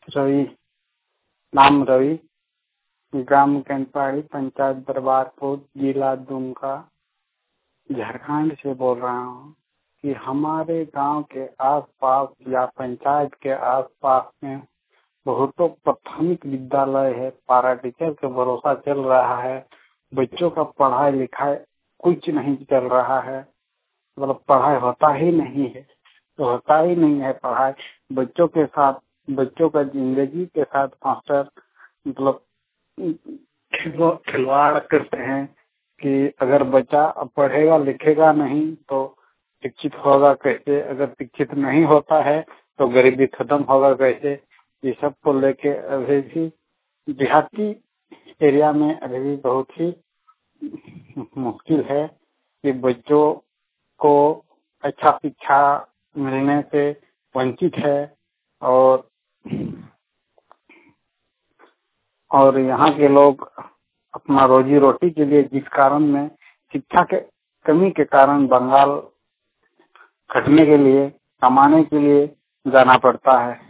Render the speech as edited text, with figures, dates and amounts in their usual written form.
रवि, नाम रवि, ग्राम कैंपवाड़ी, पंचायत दरबारपुर, जिला दुमका, झारखंड से बोल रहा हूँ कि हमारे गांव के आसपास या पंचायत के आसपास में बहुतों प्राथमिक विद्यालय है। पारा टीचर के भरोसा चल रहा है। बच्चों का पढ़ाई लिखाई कुछ नहीं चल रहा है, मतलब पढ़ाई होता ही नहीं है, तो होता ही नहीं है पढ़ाई। बच्चों के साथ, बच्चों का जिंदगी के साथ मास्टर मतलब खिलवाड़ करते हैं कि अगर बच्चा पढ़ेगा लिखेगा नहीं तो शिक्षित होगा कैसे, अगर शिक्षित नहीं होता है तो गरीबी खत्म होगा कैसे। ये सब को लेके अभी भी देहाती एरिया में अभी भी बहुत ही मुश्किल है कि बच्चों को अच्छा शिक्षा मिलने से वंचित है। और यहाँ के लोग अपना रोजी रोटी के लिए जिस कारण में शिक्षा के कमी के कारण बंगाल खटने के लिए, कमाने के लिए जाना पड़ता है।